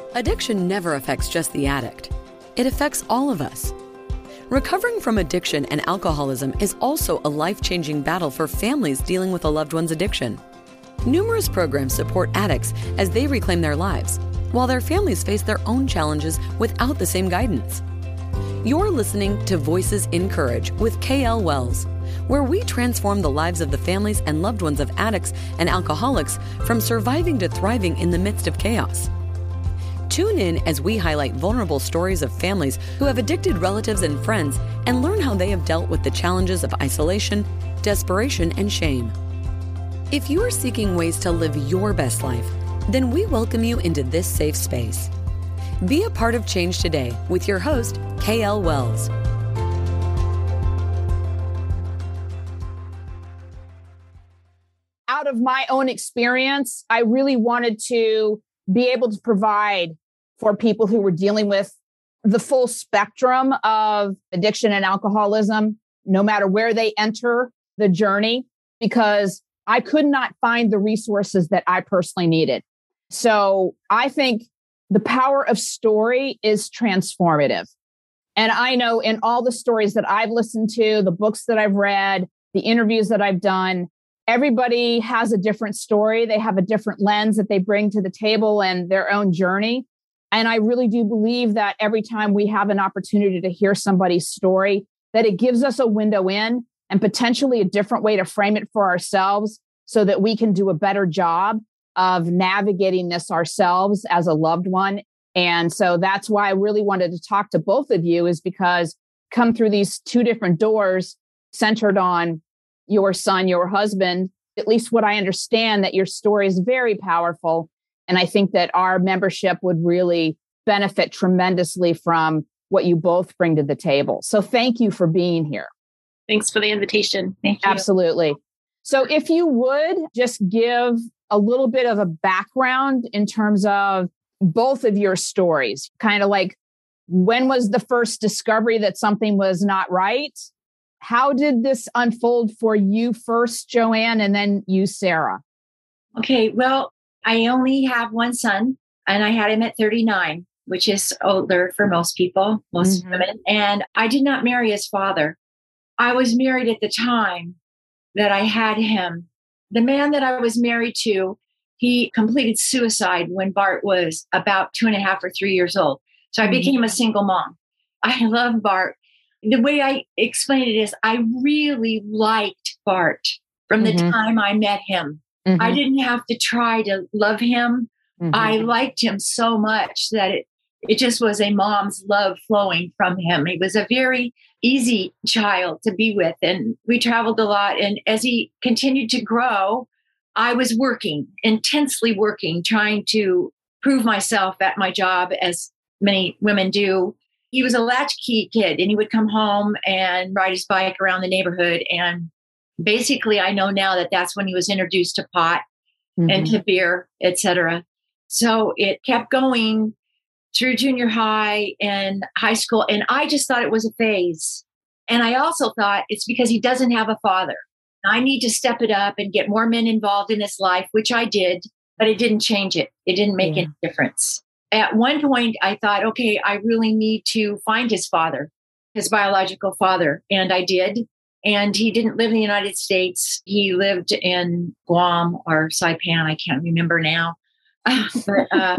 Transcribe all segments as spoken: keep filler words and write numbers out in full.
Addiction never affects just the addict. It affects all of us. Recovering from addiction and alcoholism is also a life-changing battle for families dealing with a loved one's addiction. Numerous programs support addicts as they reclaim their lives, while their families face their own challenges without the same guidance. You're listening to Voices in Courage with K L Wells, where we transform the lives of the families and loved ones of addicts and alcoholics from surviving to thriving in the midst of chaos. Tune in as we highlight vulnerable stories of families who have addicted relatives and friends and learn how they have dealt with the challenges of isolation, desperation, and shame. If you are seeking ways to live your best life, then we welcome you into this safe space. Be a part of change today with your host, K L Wells. Out of my own experience, I really wanted to be able to provide for people who were dealing with the full spectrum of addiction and alcoholism, no matter where they enter the journey, because I could not find the resources that I personally needed. So I think the power of story is transformative. And I know in all the stories that I've listened to, the books that I've read, the interviews that I've done, everybody has a different story. They have a different lens that they bring to the table and their own journey. And I really do believe that every time we have an opportunity to hear somebody's story, that it gives us a window in and potentially a different way to frame it for ourselves so that we can do a better job of navigating this ourselves as a loved one. And so that's why I really wanted to talk to both of you, is because come through these two different doors centered on your son, your husband, at least what I understand, that your story is very powerful. And I think that our membership would really benefit tremendously from what you both bring to the table. So thank you for being here. Thanks for the invitation. Thank you. Absolutely. So if you would just give a little bit of a background in terms of both of your stories, kind of like, when was the first discovery that something was not right? How did this unfold for you first, Joanne, and then you, Sarah? Okay, well, I only have one son, and I had him at thirty-nine, which is older for most people, most mm-hmm. women. And I did not marry his father. I was married at the time that I had him. The man that I was married to, he completed suicide when Bart was about two and a half or three years old. So I mm-hmm. became a single mom. I love Bart. The way I explain it is I really liked Bart from the mm-hmm. time I met him. Mm-hmm. I didn't have to try to love him. Mm-hmm. I liked him so much that it, it just was a mom's love flowing from him. He was a very easy child to be with, and we traveled a lot. And as he continued to grow, I was working, intensely working, trying to prove myself at my job, as many women do. He was a latchkey kid, and he would come home and ride his bike around the neighborhood. And basically, I know now that that's when he was introduced to pot mm-hmm. and to beer, et cetera. So it kept going through junior high and high school. And I just thought it was a phase. And I also thought it's because he doesn't have a father. I need to step it up and get more men involved in his life, which I did, but it didn't change it. It didn't make yeah. any difference. At one point, I thought, okay, I really need to find his father, his biological father. And I did. And he didn't live in the United States. He lived in Guam or Saipan. I can't remember now. but uh,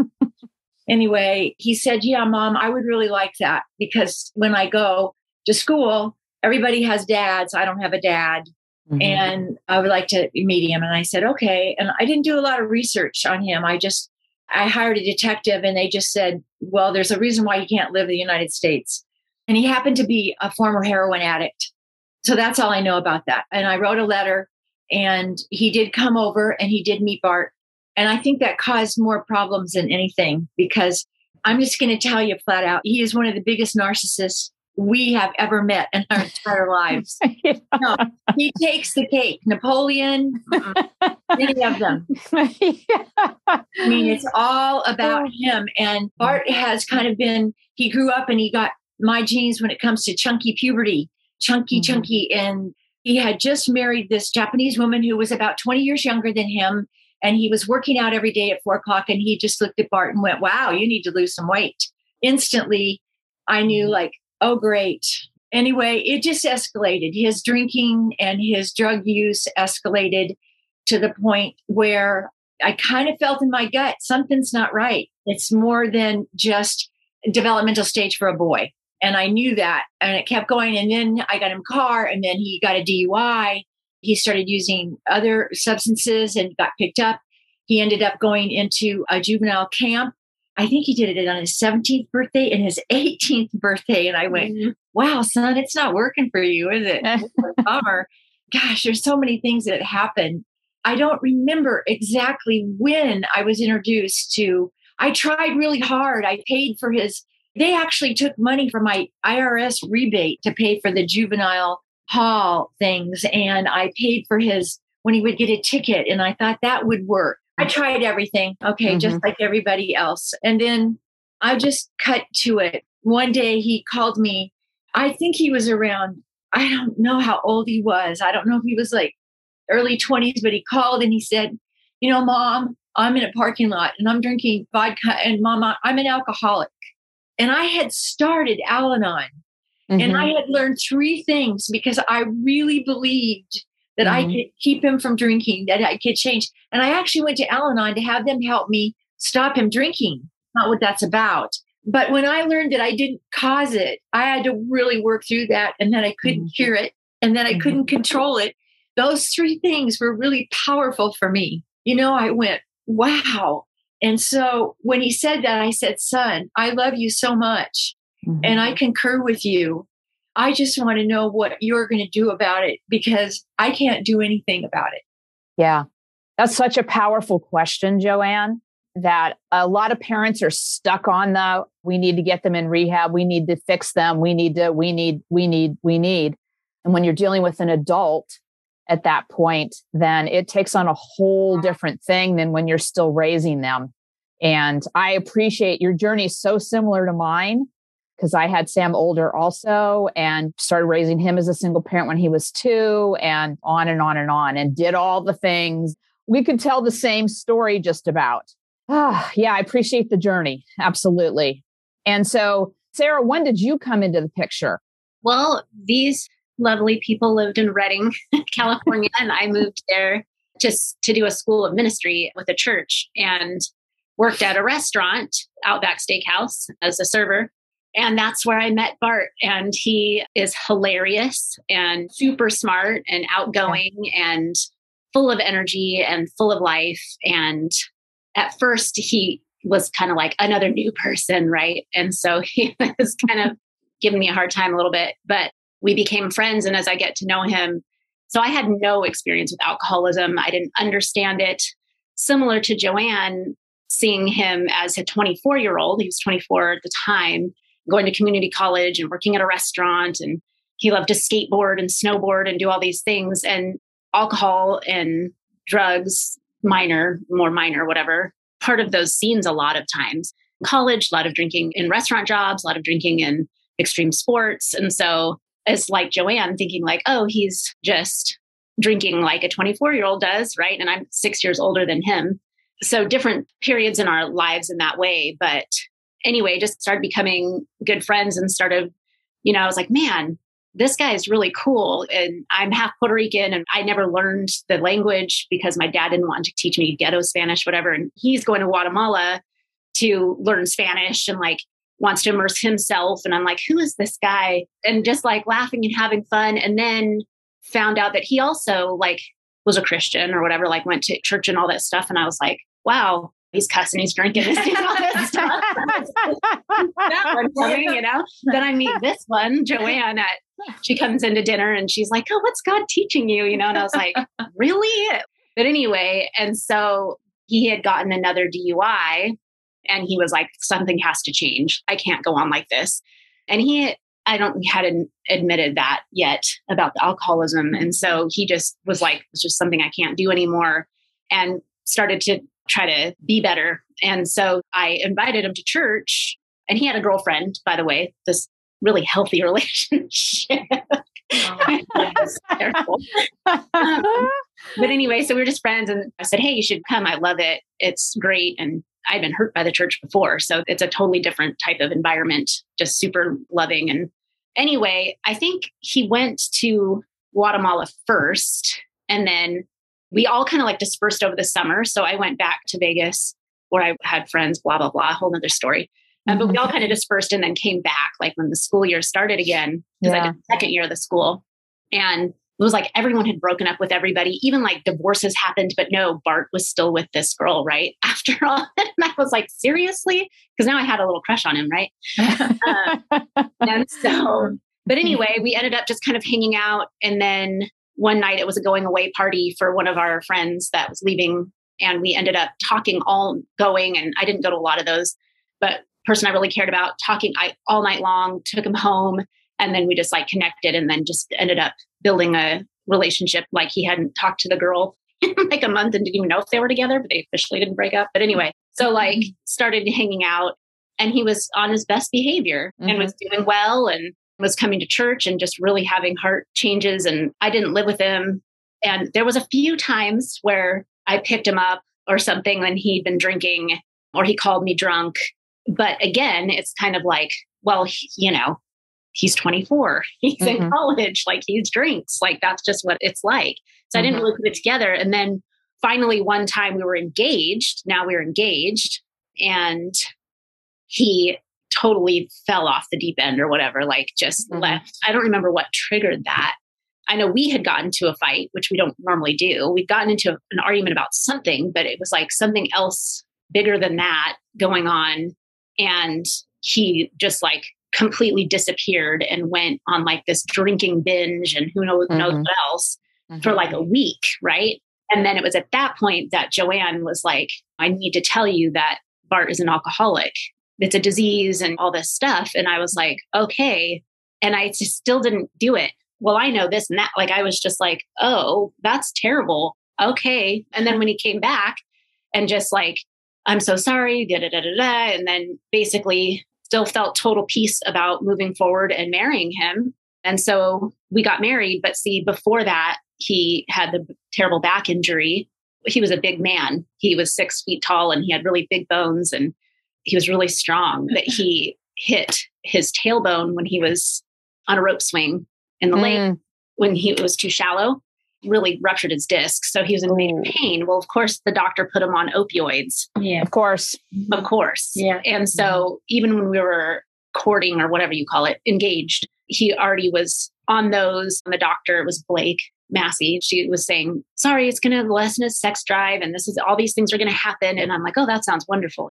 anyway, he said, yeah, Mom, I would really like that, because when I go to school, everybody has dads. I don't have a dad. Mm-hmm. And I would like to meet him. And I said, okay. And I didn't do a lot of research on him. I just, I hired a detective, and they just said, well, there's a reason why he can't live in the United States. And he happened to be a former heroin addict. So that's all I know about that. And I wrote a letter, and he did come over and he did meet Bart. And I think that caused more problems than anything, because I'm just going to tell you flat out, he is one of the biggest narcissists we have ever met in our entire lives. yeah. No, he takes the cake. Napoleon, any of them. yeah. I mean, it's all about him. And Bart has kind of been, he grew up and he got my genes when it comes to chunky puberty, chunky, mm-hmm. chunky. And he had just married this Japanese woman who was about twenty years younger than him. And he was working out every day at four o'clock. And he just looked at Bart and went, wow, you need to lose some weight. Instantly, I knew like, oh, great. Anyway, it just escalated. His drinking and his drug use escalated to the point where I kind of felt in my gut, something's not right. It's more than just developmental stage for a boy. And I knew that. And it kept going. And then I got him a car, and then he got a D U I. He started using other substances and got picked up. He ended up going into a juvenile camp. I think he did it on his seventeenth birthday and his eighteenth birthday. And I went, mm-hmm. wow, son, it's not working for you, is it? Bummer. Gosh, there's so many things that happened. I don't remember exactly when I was introduced to, I tried really hard. I paid for his, they actually took money from my I R S rebate to pay for the juvenile hall things. And I paid for his, when he would get a ticket. And I thought that would work. I tried everything. Okay. Mm-hmm. Just like everybody else. And then I just cut to it. One day he called me. I think he was around, I don't know how old he was. I don't know if he was like early twenties, but he called and he said, you know, Mom, I'm in a parking lot and I'm drinking vodka, and Mama, I'm an alcoholic. And I had started Al-Anon, mm-hmm. and I had learned three things because I really believed that mm-hmm. I could keep him from drinking, that I could change. And I actually went to Al-Anon to have them help me stop him drinking. Not what that's about. But when I learned that I didn't cause it, I had to really work through that, and then I couldn't mm-hmm. cure it, and then I mm-hmm. couldn't control it. Those three things were really powerful for me. You know, I went, wow. And so when he said that, I said, son, I love you so much. Mm-hmm. And I concur with you. I just want to know what you're going to do about it, because I can't do anything about it. Yeah. That's such a powerful question, Joanne, that a lot of parents are stuck on the, we need to get them in rehab. We need to fix them. We need to, we need, we need, we need. And when you're dealing with an adult at that point, then it takes on a whole different thing than when you're still raising them. And I appreciate your journey is so similar to mine, because I had Sam older also and started raising him as a single parent when he was two, and on and on and on, and did all the things. We could tell the same story just about. Ah, yeah, I appreciate the journey. Absolutely. And so, Sarah, when did you come into the picture? Well, these lovely people lived in Redding, California, and I moved there just to do a school of ministry with a church, and worked at a restaurant, Outback Steakhouse, as a server. And that's where I met Bart. And he is hilarious and super smart and outgoing and full of energy and full of life. And at first he was kind of like another new person, right? And so he was kind of giving me a hard time a little bit, but we became friends. And as I get to know him, so I had no experience with alcoholism. I didn't understand it. Similar to Joanne, seeing him as a twenty-four year old, he was twenty-four at the time, going to community college and working at a restaurant. And he loved to skateboard and snowboard and do all these things. And alcohol and drugs, minor, more minor, whatever, part of those scenes a lot of times. College, a lot of drinking in restaurant jobs, a lot of drinking in extreme sports. And so it's like Joanne thinking like, oh, he's just drinking like a twenty-four year old does, right? And I'm six years older than him. So different periods in our lives in that way. But anyway, just started becoming good friends and started, you know, I was like, man, this guy is really cool. And I'm half Puerto Rican and I never learned the language because my dad didn't want to teach me ghetto Spanish, whatever. And he's going to Guatemala to learn Spanish and like wants to immerse himself. And I'm like, who is this guy? And just like laughing and having fun. And then found out that he also like was a Christian or whatever, like went to church and all that stuff. And I was like, wow, he's cussing, he's drinking, he's doing all this stuff. That one coming, you know. Then I meet this one, Joanne, at, she comes into dinner and she's like, oh, what's God teaching you? You know, and I was like, really? But anyway, and so he had gotten another D U I and he was like, something has to change. I can't go on like this. And he, I don't, he hadn't admitted that yet about the alcoholism. And so he just was like, it's just something I can't do anymore, and started to try to be better. And so I invited him to church, and he had a girlfriend, by the way, this really healthy relationship. Oh, yes, terrible. Um, but anyway, so we were just friends and I said, hey, you should come. I love it. It's great. And I'd been hurt by the church before. So it's a totally different type of environment, just super loving. And anyway, I think he went to Guatemala first. And then we all kind of like dispersed over the summer. So I went back to Vegas where I had friends, blah, blah, blah, a whole nother story. Um, but we all kind of dispersed and then came back like when the school year started again, because yeah. I did the second year of the school. And it was like everyone had broken up with everybody, even like divorces happened, but no, Bart was still with this girl, right? After all. And I was like, seriously? Because now I had a little crush on him, right? um, and so, but anyway, we ended up just kind of hanging out. And then one night it was a going away party for one of our friends that was leaving. And we ended up talking all going, and I didn't go to a lot of those, but person I really cared about talking I, all night long, took him home. And then we just like connected and then just ended up building a relationship. Like he hadn't talked to the girl in like a month and didn't even know if they were together, but they officially didn't break up. But anyway, so like started hanging out and he was on his best behavior mm-hmm. and was doing well and was coming to church and just really having heart changes. And I didn't live with him. And there was a few times where I picked him up or something and he'd been drinking or he called me drunk. But again, it's kind of like, well, he, you know, he's twenty-four, he's mm-hmm. in college, like he drinks, like that's just what it's like. So mm-hmm. I didn't really put it together. And then finally, one time we were engaged, now we were engaged and he totally fell off the deep end or whatever, like just mm-hmm. left. I don't remember what triggered that. I know we had gotten into a fight, which we don't normally do. We'd gotten into an argument about something, but it was like something else bigger than that going on. And he just like completely disappeared and went on like this drinking binge and who knows, mm-hmm. knows what else mm-hmm. for like a week. Right. And then it was at that point that Joanne was like, I need to tell you that Bart is an alcoholic. It's a disease and all this stuff. And I was like, okay. And I just still didn't do it. Well, I know this and that. Like, I was just like, oh, that's terrible. Okay. And then when he came back and just like, I'm so sorry, da, da, da, da, da, and then basically still felt total peace about moving forward and marrying him. And so we got married. But see, before that, he had the terrible back injury. He was a big man. He was six feet tall and he had really big bones and he was really strong. But he hit his tailbone when he was on a rope swing in the mm. lake when he it was too shallow, really ruptured his disc. So he was in major pain. Well, of course, the doctor put him on opioids. Yeah, of course. Of course. Yeah. And so mm. even when we were courting or whatever you call it, engaged, he already was on those. And the doctor, it was Blake Massey. She was saying, sorry, it's going to lessen his sex drive. And this is all these things are going to happen. And I'm like, oh, that sounds wonderful.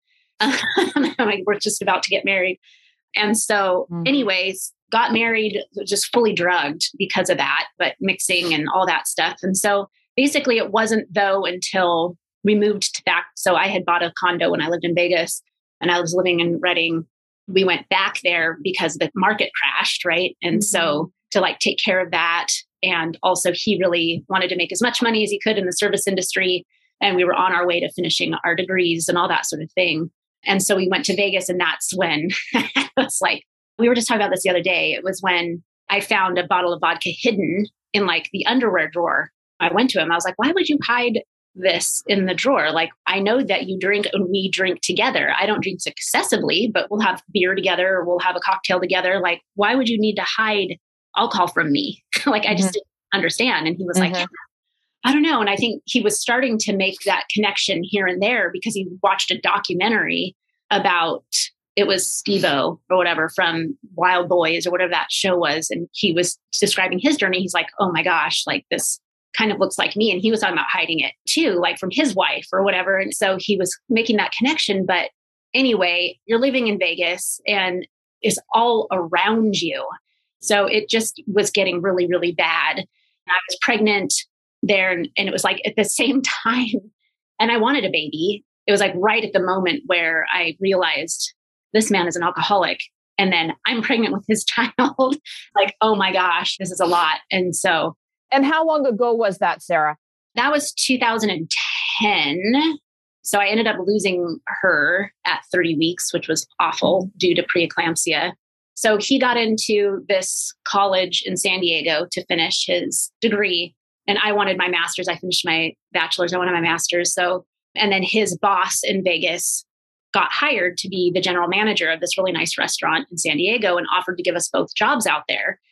I'm like, we're just about to get married. And so mm. anyways, got married, just fully drugged because of that, but mixing and all that stuff. And so basically it wasn't though until we moved to back. So I had bought a condo when I lived in Vegas and I was living in Redding. We went back there because the market crashed, right? And mm-hmm. so to like take care of that. And also he really wanted to make as much money as he could in the service industry. And we were on our way to finishing our degrees and all that sort of thing. And so we went to Vegas and that's when it was like, we were just talking about this the other day. It was when I found a bottle of vodka hidden in like the underwear drawer. I went to him. I was like, why would you hide this in the drawer? Like, I know that you drink and we drink together. I don't drink excessively, but we'll have beer together or we'll have a cocktail together. Like, why would you need to hide alcohol from me? Like, mm-hmm. I just didn't understand. And he was mm-hmm. like, I don't know. And I think he was starting to make that connection here and there because he watched a documentary about it was Steve-O or whatever from Wild Boys or whatever that show was. And he was describing his journey. He's like, oh my gosh, like this kind of looks like me. And he was talking about hiding it too, like from his wife or whatever. And so he was making that connection. But anyway, you're living in Vegas and it's all around you. So it just was getting really, really bad. And I was pregnant there and, and it was like at the same time, and I wanted a baby. It was like right at the moment where I realized this man is an alcoholic. And then I'm pregnant with his child. Like, oh my gosh, this is a lot. And so. And how long ago was that, Sarah? That was two thousand ten. So I ended up losing her at thirty weeks, which was awful due to preeclampsia. So he got into this college in San Diego to finish his degree. And I wanted my master's. I finished my bachelor's. I wanted my master's. So, and then his boss in Vegas got hired to be the general manager of this really nice restaurant in San Diego and offered to give us both jobs out there.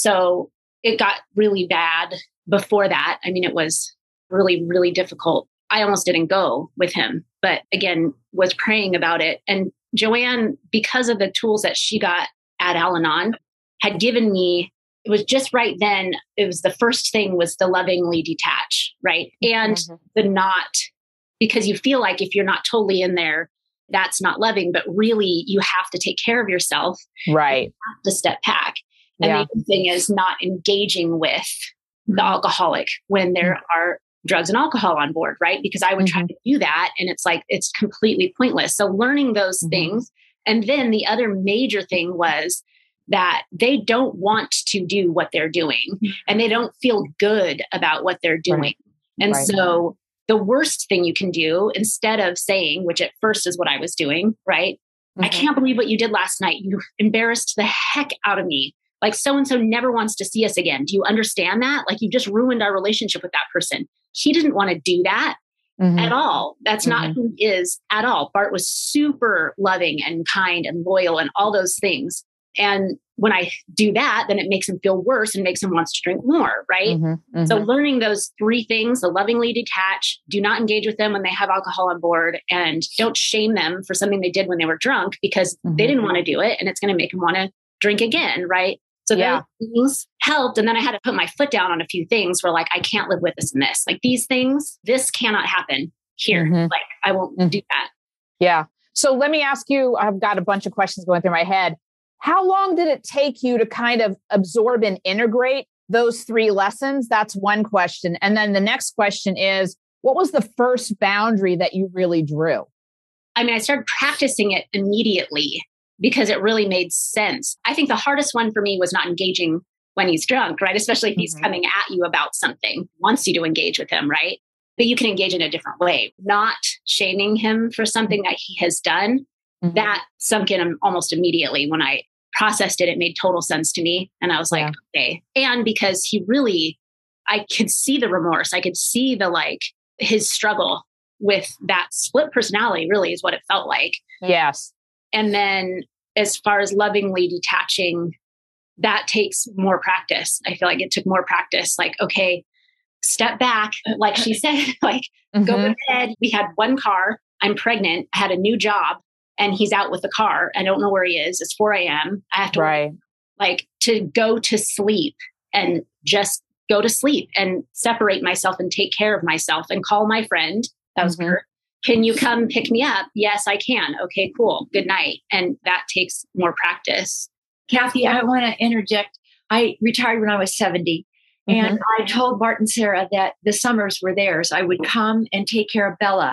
So it got really bad before that. I mean, it was really, really difficult. I almost didn't go with him, but again, was praying about it. And Joanne, because of the tools that she got at Al-Anon, had given me, it was just right then, it was the first thing was the lovingly detach, right? And mm-hmm. the not, because you feel like if you're not totally in there, that's not loving, but really you have to take care of yourself. Right. You have to step back. And Yeah. the other thing is not engaging with the alcoholic when there mm-hmm. are drugs and alcohol on board, right? Because I would mm-hmm. try to do that and it's like, it's completely pointless. So learning those mm-hmm. things. And then the other major thing was that they don't want to do what they're doing mm-hmm. and they don't feel good about what they're doing. Right. And right. so the worst thing you can do, instead of saying, which at first is what I was doing, right? Mm-hmm. I can't believe what you did last night. You embarrassed the heck out of me. Like so-and-so never wants to see us again. Do you understand that? Like you just ruined our relationship with that person. He didn't want to do that mm-hmm. at all. That's mm-hmm. not who he is at all. Bart was super loving and kind and loyal and all those things. And when I do that, then it makes him feel worse and makes him wants to drink more, right? Mm-hmm, mm-hmm. So learning those three things, the lovingly detach, do not engage with them when they have alcohol on board, and don't shame them for something they did when they were drunk because mm-hmm. they didn't want to do it and it's going to make them want to drink again, right? So yeah. those things helped. And then I had to put my foot down on a few things where like, I can't live with this and this. Like these things, this cannot happen here. Mm-hmm. Like I won't mm-hmm. do that. Yeah. So let me ask you, I've got a bunch of questions going through my head. How long did it take you to kind of absorb and integrate those three lessons? That's one question. And then the next question is, what was the first boundary that you really drew? I mean, I started practicing it immediately because it really made sense. I think the hardest one for me was not engaging when he's drunk, right? Especially if he's mm-hmm. coming at you about something, wants you to engage with him, right? But you can engage in a different way, not shaming him for something that he has done. Mm-hmm. That sunk in almost immediately when I processed it. It made total sense to me. And I was like, yeah. okay. And because he really, I could see the remorse. I could see the, like his struggle with that split personality really is what it felt like. Yes. And then as far as lovingly detaching, that takes more practice. I feel like it took more practice. Like, okay, step back. Like she said, like mm-hmm. go to bed. We had one car. I'm pregnant. I had a new job. And he's out with the car. I don't know where he is. It's four a.m. I have to right. like to go to sleep and just go to sleep and separate myself and take care of myself and call my friend. That was mm-hmm. Kurt. Can you come pick me up? Yes, I can. Okay, cool. Good night. And that takes more practice. Kathy, I want to interject. I retired when I was seventy. Mm-hmm. And I told Bart and Sarah that the summers were theirs. I would come and take care of Bella.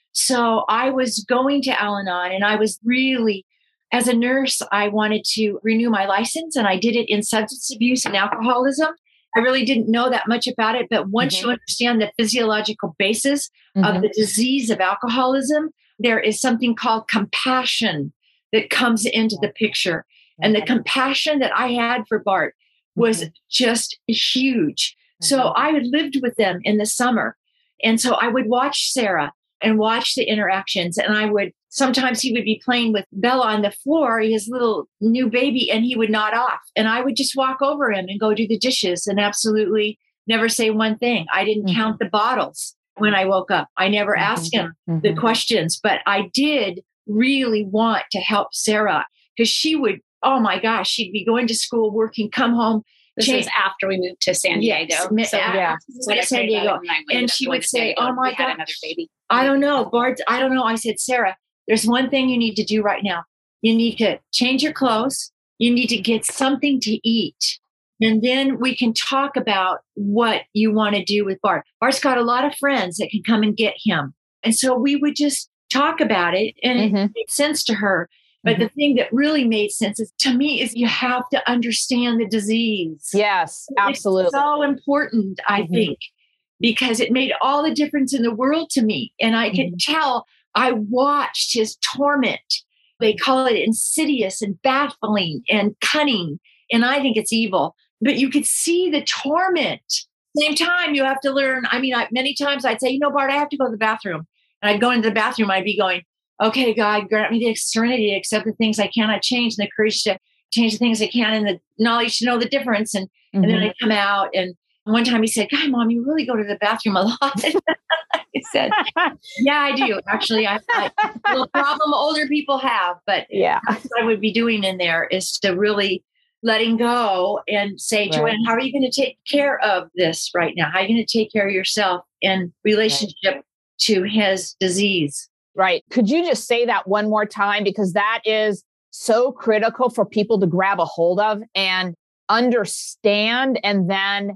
So I was going to Al-Anon and I was really, as a nurse, I wanted to renew my license and I did it in substance abuse and alcoholism. I really didn't know that much about it, but once mm-hmm. you understand the physiological basis mm-hmm. of the disease of alcoholism, there is something called compassion that comes into the picture. Mm-hmm. And the compassion that I had for Bart was mm-hmm. just huge. Mm-hmm. So I had lived with them in the summer. And so I would watch Sarah and watch the interactions. And I would, sometimes he would be playing with Bella on the floor, his little new baby, and he would nod off. And I would just walk over him and go do the dishes and absolutely never say one thing. I didn't mm-hmm. count the bottles when I woke up. I never mm-hmm. asked him mm-hmm. the questions, but I did really want to help Sarah because she would, oh my gosh, she'd be going to school, working, come home. This change. was after we moved to San Diego. Yes, so yeah, yeah. San Diego. And, and she would say, Diego, oh my God, another baby. I don't know, Bart, I don't know. I said, Sarah, there's one thing you need to do right now. You need to change your clothes. You need to get something to eat. And then we can talk about what you want to do with Bart. Bart's got a lot of friends that can come and get him. And so we would just talk about it and mm-hmm. it made sense to her. But mm-hmm. the thing that really made sense is to me is you have to understand the disease. Yes, absolutely. It's so important, I mm-hmm. think, because it made all the difference in the world to me. And I could mm-hmm. tell I watched his torment They call it insidious and baffling and cunning. And I think it's evil. But you could see the torment. Same time, you have to learn. I mean, I, many times I'd say, you know, Bart, I have to go to the bathroom. And I'd go into the bathroom. I'd be going, okay, God, grant me the serenity to accept the things I cannot change and the courage to change the things I can and the knowledge to know the difference. And, mm-hmm. and then I come out. And one time he said, God, Mom, you really go to the bathroom a lot. I said, yeah, I do. Actually, I, I a little problem older people have, but yeah, that's what I would be doing in there is to really letting go and say, right. Joanne, how are you going to take care of this right now? How are you going to take care of yourself in relationship right. to his disease? Right. Could you just say that one more time? Because that is so critical for people to grab a hold of and understand and then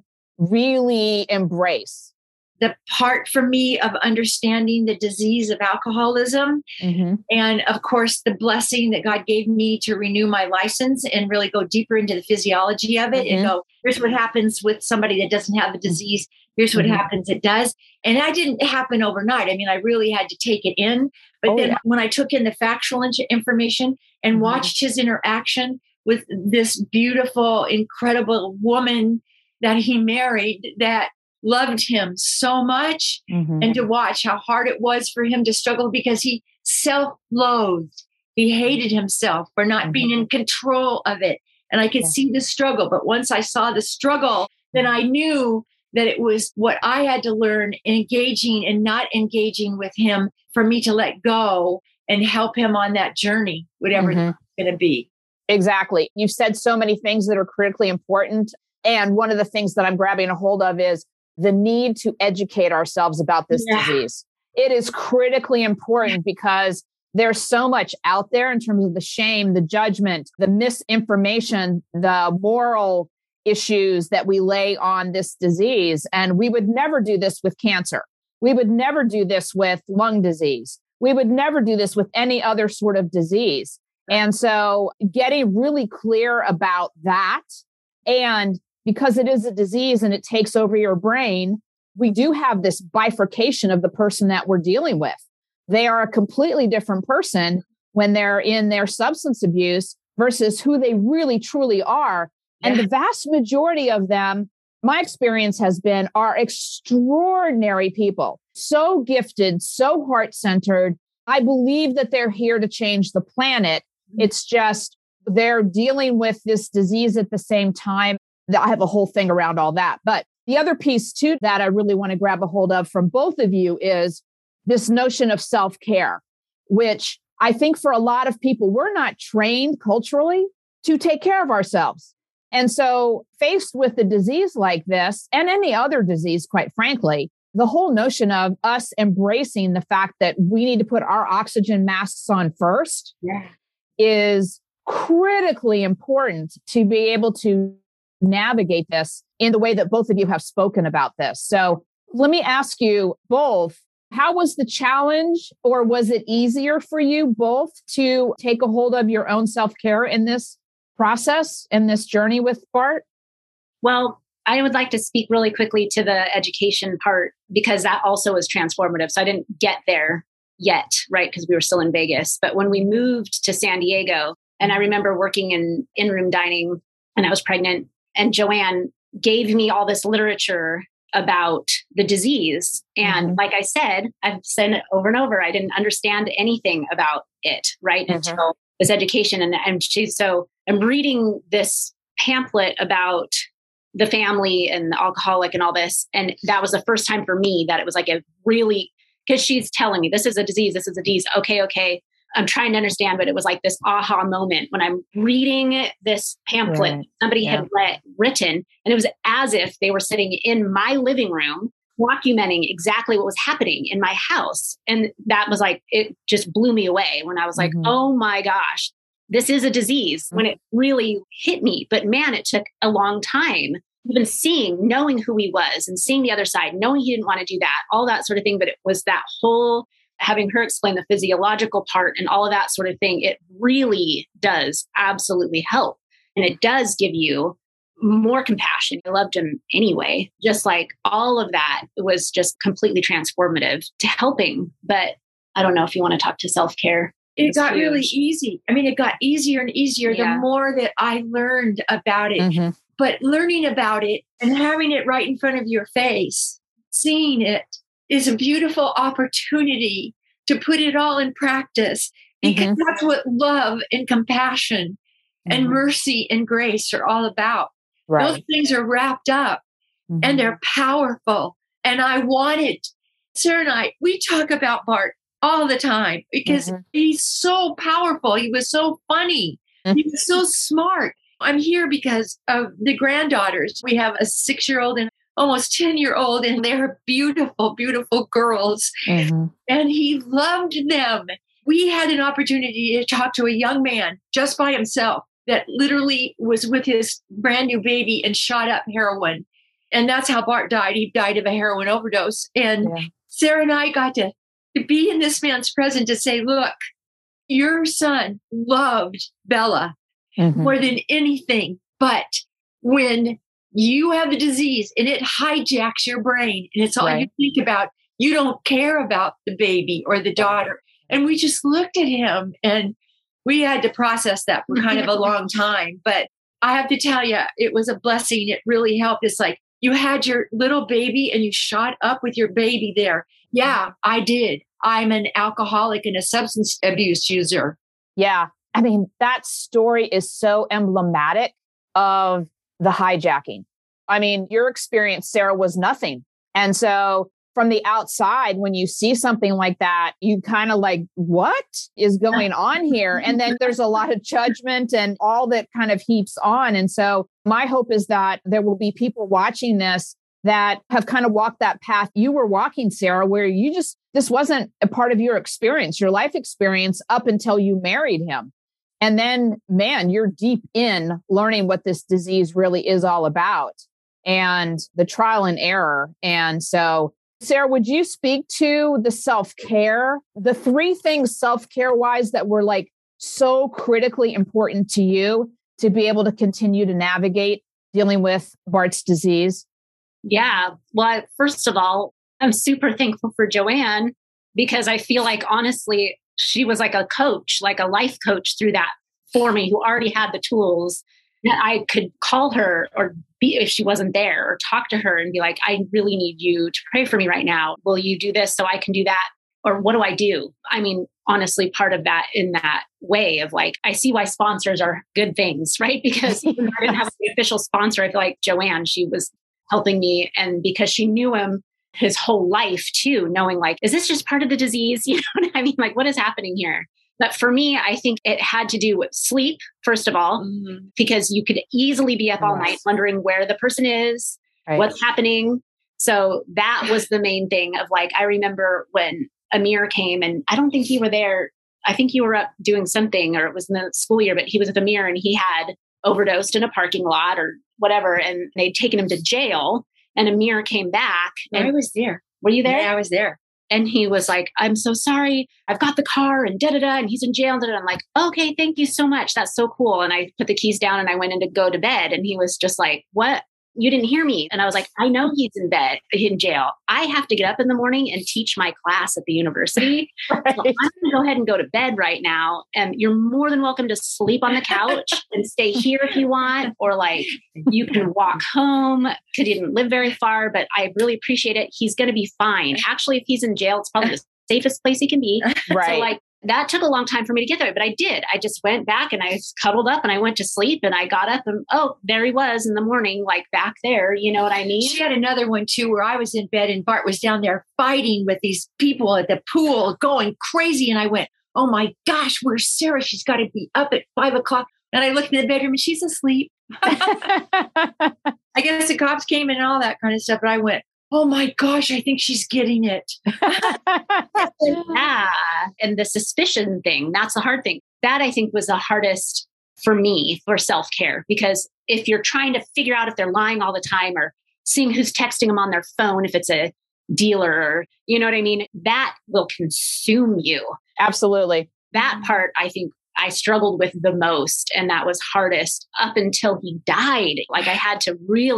really embrace. The part for me of understanding the disease of alcoholism mm-hmm. and of course the blessing that God gave me to renew my license and really go deeper into the physiology of it mm-hmm. and go, here's what happens with somebody that doesn't have the disease. Here's what mm-hmm. happens. It does. And that didn't happen overnight. I mean, I really had to take it in. But oh, then yeah. when I took in the factual information and mm-hmm. watched his interaction with this beautiful, incredible woman that he married that loved him so much mm-hmm. and to watch how hard it was for him to struggle because he self-loathed. He hated himself for not mm-hmm. being in control of it. And I could yeah. see the struggle. But once I saw the struggle, then I knew that it was what I had to learn, engaging and not engaging with him for me to let go and help him on that journey, whatever mm-hmm. it's going to be. Exactly. You've said so many things that are critically important. And one of the things that I'm grabbing a hold of is the need to educate ourselves about this yeah. disease. It is critically important because there's so much out there in terms of the shame, the judgment, the misinformation, the moral issues that we lay on this disease. And we would never do this with cancer. We would never do this with lung disease. We would never do this with any other sort of disease. And so getting really clear about that, and because it is a disease and it takes over your brain, we do have this bifurcation of the person that we're dealing with. They are a completely different person when they're in their substance abuse versus who they really truly are. Yeah. And the vast majority of them, my experience has been, are extraordinary people, so gifted, so heart-centered. I believe that they're here to change the planet. It's just they're dealing with this disease at the same time. I have a whole thing around all that. But the other piece too that I really want to grab a hold of from both of you is this notion of self-care, which I think for a lot of people, we're not trained culturally to take care of ourselves. And so faced with a disease like this and any other disease, quite frankly, the whole notion of us embracing the fact that we need to put our oxygen masks on first yeah. is critically important to be able to navigate this in the way that both of you have spoken about this. So let me ask you both, how was the challenge, or was it easier for you both to take a hold of your own self-care in this process, in this journey with Bart? Well, I would like to speak really quickly to the education part, because that also was transformative. So I didn't get there yet, right? Because we were still in Vegas. But when we moved to San Diego, and I remember working in in-room dining, and I was pregnant, and Joanne gave me all this literature about the disease. And mm-hmm. like I said, I've said it over and over, I didn't understand anything about it, right? Mm-hmm. Until this education. And, and she, so I'm reading this pamphlet about the family and the alcoholic and all this. And that was the first time for me that it was like a really, because she's telling me this is a disease, this is a disease. Okay, okay. I'm trying to understand, but it was like this aha moment when I'm reading this pamphlet right. somebody yeah. had read, written, and it was as if they were sitting in my living room documenting exactly what was happening in my house. And that was like, it just blew me away when I was like, mm-hmm. oh my gosh, this is a disease mm-hmm. when it really hit me. But man, it took a long time, even seeing, knowing who he was and seeing the other side, knowing he didn't want to do that, all that sort of thing. But it was that whole having her explain the physiological part and all of that sort of thing, it really does absolutely help. And it does give you more compassion. I loved him anyway. Just like all of that was just completely transformative to helping. But I don't know if you want to talk to self-care. it got huge. Really easy. I mean, it got easier and easier yeah. the more that I learned about it. Mm-hmm. But learning about it and having it right in front of your face, seeing it is a beautiful opportunity to put it all in practice, because mm-hmm. that's what love and compassion mm-hmm. and mercy and grace are all about. Right. Those things are wrapped up mm-hmm. and they're powerful. And I wanted, Sarah and I, we talk about Bart all the time because mm-hmm. he's so powerful. He was so funny. Mm-hmm. He was so smart. I'm here because of the granddaughters. We have a six-year-old and almost ten-year-old, and they're beautiful, beautiful girls. Mm-hmm. And he loved them. We had an opportunity to talk to a young man just by himself that literally was with his brand new baby and shot up heroin. And that's how Bart died. He died of a heroin overdose. And yeah. Sarah and I got to, to be in this man's presence to say, look, your son loved Bella mm-hmm. more than anything. But when you have the disease and it hijacks your brain and it's all right. you think about, you don't care about the baby or the daughter. And we just looked at him and we had to process that for kind of a long time. But I have to tell you, it was a blessing. It really helped. It's like you had your little baby and you shot up with your baby there. Yeah, I did. I'm an alcoholic and a substance abuse user. Yeah. I mean, that story is so emblematic of the hijacking. I mean, your experience, Sarah, was nothing. And so from the outside, when you see something like that, you kind of like, what is going on here? And then there's a lot of judgment and all that kind of heaps on. And so my hope is that there will be people watching this that have kind of walked that path you were walking, Sarah, where you just, this wasn't a part of your experience, your life experience up until you married him. And then, man, you're deep in learning what this disease really is all about and the trial and error. And so, Sarah, would you speak to the self-care, the three things self-care wise that were like so critically important to you to be able to continue to navigate dealing with Bart's disease? Yeah. Well, first of all, I'm super thankful for Joanne because I feel like, honestly, she was like a coach, like a life coach through that for me, who already had the tools that I could call her or be, if she wasn't there, or talk to her and be like, I really need you to pray for me right now. Will you do this so I can do that? Or what do I do? I mean, honestly, part of that in that way of like, I see why sponsors are good things, right? Because even though I didn't have an official sponsor, I feel like Joanne, she was helping me. And because she knew him his whole life too, knowing like, is this just part of the disease? You know what I mean? Like, what is happening here? But for me, I think it had to do with sleep, first of all, mm-hmm. because you could easily be up all yes. night wondering where the person is, right. what's happening. So that was the main thing of like, I remember when Amir came, and I don't think you were there. I think you were up doing something, or it was in the school year, but he was with Amir and he had overdosed in a parking lot or whatever. And they'd taken him to jail, and Amir came back. And I was there. Were you there? Yeah, I was there. And he was like, I'm so sorry. I've got the car and da da da. And he's in jail. And I'm like, okay, thank you so much. That's so cool. And I put the keys down and I went in to go to bed. And he was just like, what? You didn't hear me. And I was like, I know he's in bed, in jail. I have to get up in the morning and teach my class at the university. Right. So I'm going to go ahead and go to bed right now. And you're more than welcome to sleep on the couch and stay here if you want. Or like, you can walk home because he didn't live very far, but I really appreciate it. He's going to be fine. Actually, if he's in jail, it's probably the safest place he can be. Right. So like, that took a long time for me to get there, but I did. I just went back and I cuddled up and I went to sleep and I got up and, oh, there he was in the morning, like back there. You know what I mean? She had another one too, where I was in bed and Bart was down there fighting with these people at the pool, going crazy. And I went, oh my gosh, where's Sarah? She's got to be up at five o'clock. And I looked in the bedroom and she's asleep. I guess the cops came and all that kind of stuff. But I went, oh my gosh, I think she's getting it. Yeah. And the suspicion thing, that's the hard thing. That I think was the hardest for me for self-care, because if you're trying to figure out if they're lying all the time or seeing who's texting them on their phone, if it's a dealer, or, you know what I mean? That will consume you. Absolutely. That part, I think I struggled with the most. And that was hardest up until he died. Like I had to really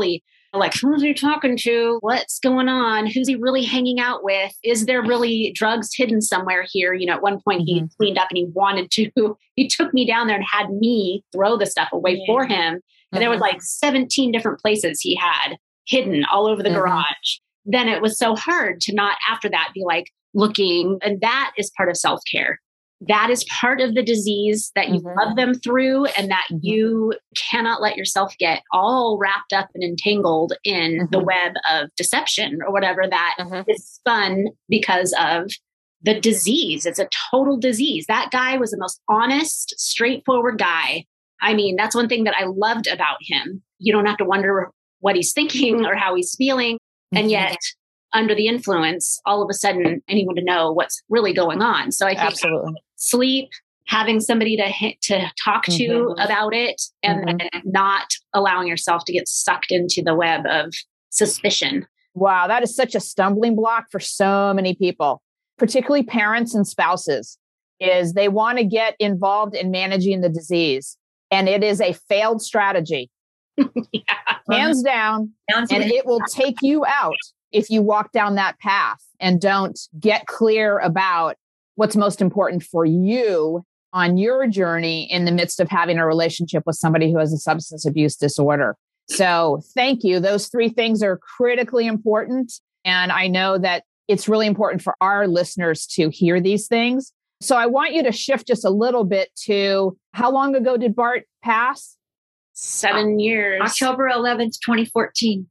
Like, who's he talking to? What's going on? Who's he really hanging out with? Is there really drugs hidden somewhere here? You know, at one point mm-hmm. he cleaned up and he wanted to, he took me down there and had me throw the stuff away yeah. for him. And mm-hmm. there was like seventeen different places he had hidden all over the mm-hmm. garage. Then it was so hard to not after that be like looking. And that is part of self-care. That is part of the disease that you mm-hmm. love them through, and that mm-hmm. you cannot let yourself get all wrapped up and entangled in mm-hmm. the web of deception or whatever that mm-hmm. is spun because of the disease. It's a total disease. That guy was the most honest, straightforward guy. I mean, that's one thing that I loved about him. You don't have to wonder what he's thinking or how he's feeling. Mm-hmm. And yet, under the influence, all of a sudden, anyone to know what's really going on. So I think Absolutely. sleep, having somebody to to talk to mm-hmm. about it, and mm-hmm. then not allowing yourself to get sucked into the web of suspicion. Wow, that is such a stumbling block for so many people, particularly parents and spouses, is they want to get involved in managing the disease. And it is a failed strategy. yeah. Hands down. Hands and it will take you out if you walk down that path and don't get clear about what's most important for you on your journey in the midst of having a relationship with somebody who has a substance abuse disorder. So thank you. Those three things are critically important. And I know that it's really important for our listeners to hear these things. So I want you to shift just a little bit to how long ago did Bart pass? Seven years. October eleventh, twenty fourteen.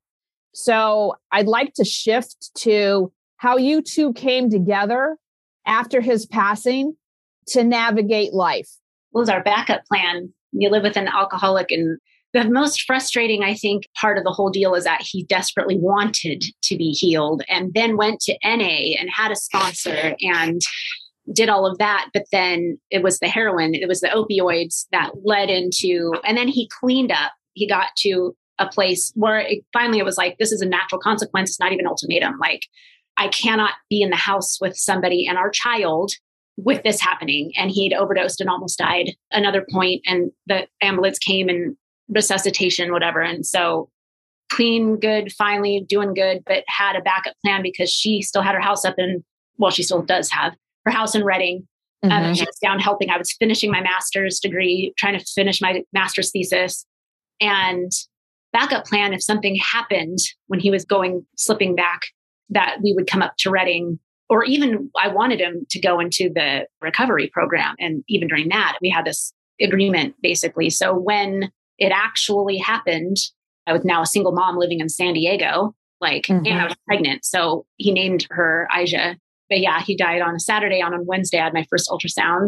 So I'd like to shift to how you two came together after his passing to navigate life. What was our backup plan? You live with an alcoholic, and the most frustrating, I think, part of the whole deal is that he desperately wanted to be healed and then went to N A and had a sponsor and did all of that. But then it was the heroin, it was the opioids that led into, and then he cleaned up. He got to a place where it, finally it was like, this is a natural consequence. It's not even ultimatum. Like, I cannot be in the house with somebody and our child with this happening. And he'd overdosed and almost died another point, and the ambulance came and resuscitation, whatever. And so clean, good, finally doing good, but had a backup plan because she still had her house up in, well, she still does have her house in Redding. Mm-hmm. Um, she was down helping. I was finishing my master's degree, trying to finish my master's thesis. And backup plan, if something happened when he was going, slipping back, that we would come up to Redding, or even I wanted him to go into the recovery program. And even during that, we had this agreement basically. So when it actually happened, I was now a single mom living in San Diego, like, mm-hmm. and I was pregnant. So he named her Aisha. But yeah, he died on a Saturday. On a Wednesday, I had my first ultrasound.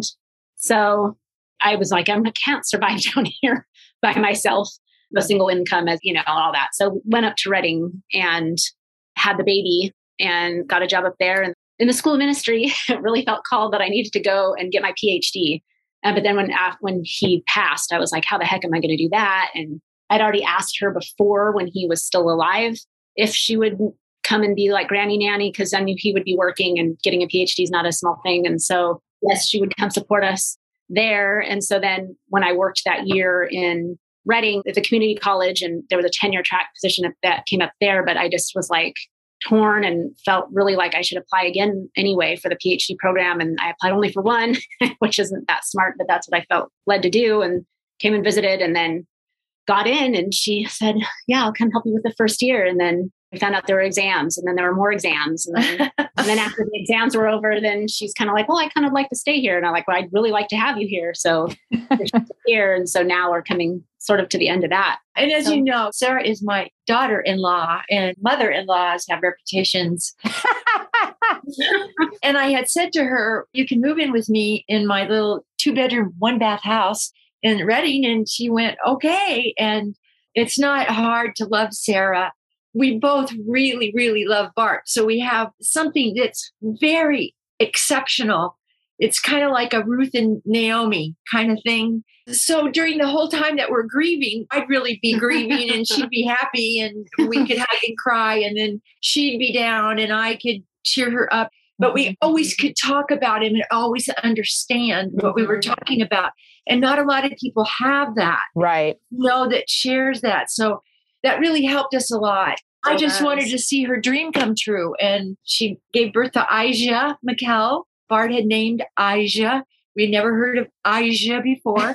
So I was like, I can't survive down here by myself, the single income, as you know, all that. So went up to Redding and had the baby and got a job up there. And in the school of ministry, it really felt called that I needed to go and get my P H D. Uh, but then when when he passed, I was like, how the heck am I going to do that? And I'd already asked her before, when he was still alive, if she would come and be like granny nanny, because I knew he would be working, and getting a P H D is not a small thing. And so yes, she would come support us there. And so then when I worked that year in Redding at the community college, and there was a tenure track position that came up there, but I just was like torn and felt really like I should apply again anyway for the P H D program. And I applied only for one, which isn't that smart, but that's what I felt led to do, and came and visited, and then got in, and she said, yeah, I'll come help you with the first year. And then we found out there were exams, and then there were more exams. And then, and then after the exams were over, then she's kind of like, well, I kind of like to stay here. And I'm like, well, I'd really like to have you here. So here. And so now we're coming sort of to the end of that. And as so, you know, Sarah is my daughter-in-law, and mother-in-laws have reputations. And I had said to her, you can move in with me in my little two bedroom, one bath house in Redding. And she went, okay. And it's not hard to love Sarah. We both really, really love Bart. So we have something that's very exceptional. It's kind of like a Ruth and Naomi kind of thing. So during the whole time that we're grieving, I'd really be grieving, and she'd be happy, and we could hug and cry, and then she'd be down and I could cheer her up. But we always could talk about him and always understand what we were talking about. And not a lot of people have that. Right. You know, that shares that. So that really helped us a lot. So I just nice. wanted to see her dream come true. And she gave birth to Aijah McKell. Bart had named Aijah. We'd never heard of Aijah before.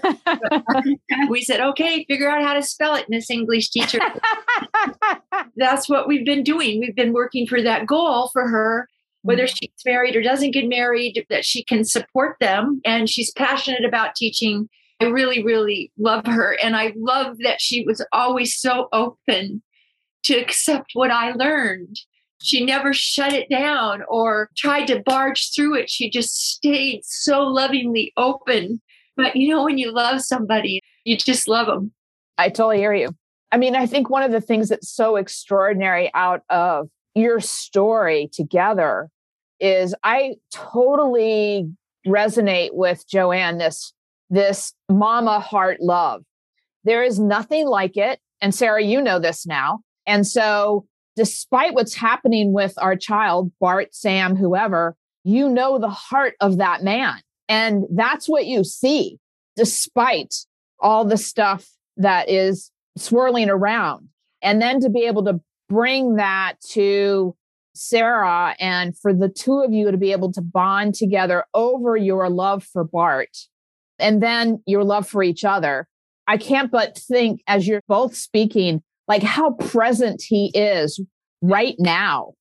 We said, okay, figure out how to spell it, Miss English teacher. That's what we've been doing. We've been working for that goal for her, whether she's married or doesn't get married, that she can support them. And she's passionate about teaching. I really, really love her. And I love that she was always so open to accept what I learned. She never shut it down or tried to barge through it. She just stayed so lovingly open. But you know, when you love somebody, you just love them. I totally hear you. I mean, I think one of the things that's so extraordinary out of your story together is I totally resonate with Joanne, this, this mama heart love. There is nothing like it. And Sarah, you know this now. And so despite what's happening with our child, Bart, Sam, whoever, you know the heart of that man. And that's what you see, despite all the stuff that is swirling around. And then to be able to bring that to Sarah and for the two of you to be able to bond together over your love for Bart and then your love for each other. I can't but think as you're both speaking, like how present he is right now.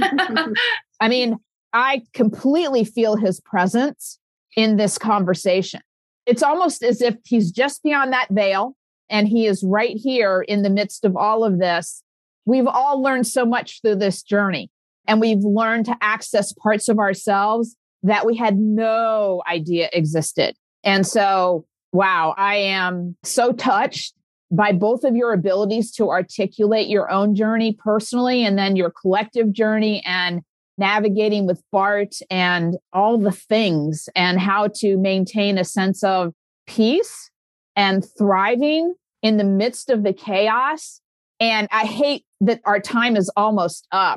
I mean, I completely feel his presence in this conversation. It's almost as if he's just beyond that veil and he is right here in the midst of all of this. We've all learned so much through this journey, and we've learned to access parts of ourselves that we had no idea existed. And so, wow, I am so touched by both of your abilities to articulate your own journey personally and then your collective journey and navigating with Bart and all the things and how to maintain a sense of peace and thriving in the midst of the chaos. And I hate that our time is almost up.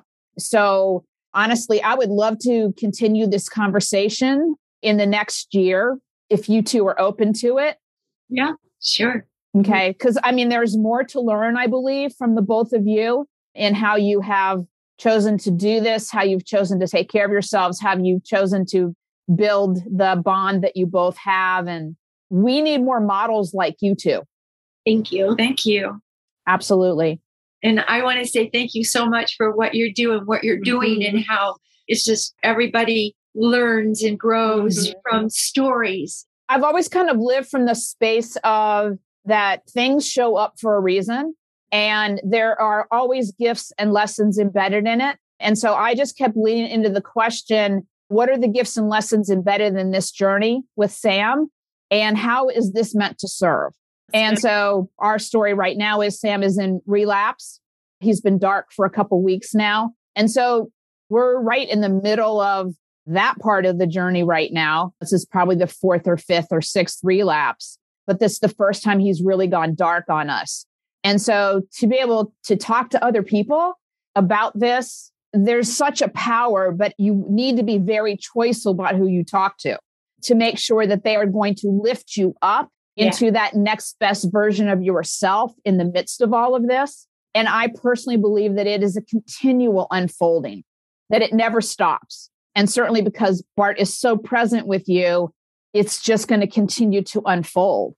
So honestly, I would love to continue this conversation in the next year if you two are open to it. Yeah, sure. Okay. Because I mean, there's more to learn, I believe, from the both of you in how you have chosen to do this, how you've chosen to take care of yourselves, how you've chosen to build the bond that you both have. And we need more models like you two. Thank you. Thank you. Absolutely. And I want to say thank you so much for what you're doing, what you're doing, mm-hmm. and how it's just everybody learns and grows mm-hmm. from stories. I've always kind of lived from the space of that things show up for a reason, and there are always gifts and lessons embedded in it. And so I just kept leaning into the question, what are the gifts and lessons embedded in this journey with Sam? And how is this meant to serve? And so our story right now is Sam is in relapse. He's been dark for a couple weeks now. And so we're right in the middle of that part of the journey right now. This is probably the fourth or fifth or sixth relapse, but this is the first time he's really gone dark on us. And so to be able to talk to other people about this, there's such a power, but you need to be very choiceful about who you talk to, to make sure that they are going to lift you up into yeah. that next best version of yourself in the midst of all of this. And I personally believe that it is a continual unfolding, that it never stops. And certainly because Bart is so present with you, it's just going to continue to unfold.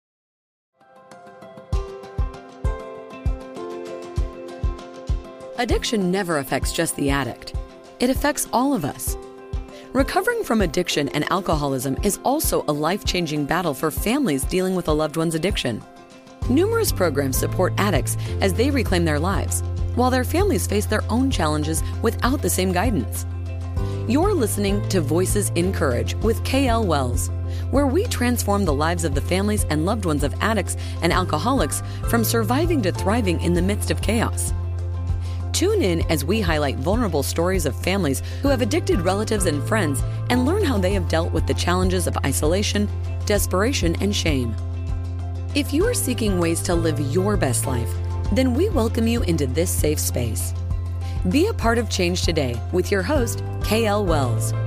Addiction never affects just the addict. It affects all of us. Recovering from addiction and alcoholism is also a life-changing battle for families dealing with a loved one's addiction. Numerous programs support addicts as they reclaim their lives, while their families face their own challenges without the same guidance. You're listening to Voices in Courage with K L Wells, where we transform the lives of the families and loved ones of addicts and alcoholics from surviving to thriving in the midst of chaos. Tune in as we highlight vulnerable stories of families who have addicted relatives and friends and learn how they have dealt with the challenges of isolation, desperation, and shame. If you are seeking ways to live your best life, then we welcome you into this safe space. Be a part of change today with your host, K L Wells.